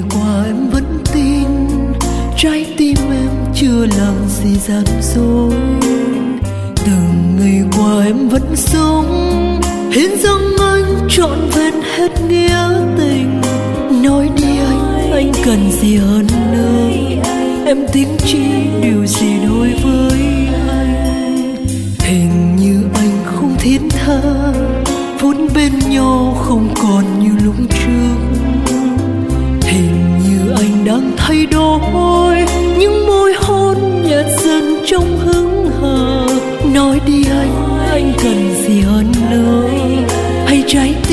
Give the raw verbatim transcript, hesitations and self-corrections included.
qua em vẫn tin trái tim em chưa làm gì gian dối. Từng ngày qua em vẫn sống hiến dâng anh trọn vẹn hết nghĩa tình. Nói đi anh, anh cần gì hơn nữa, em tin chỉ điều gì đối với anh. Hình như anh không thiết tha, phút bên nhau không còn như lúc trước. Hình như anh đang thay đổi, những môi hôn nhạt dần trong hững hờ. Nói đi anh, anh cần gì hơn nữa, hay trái tim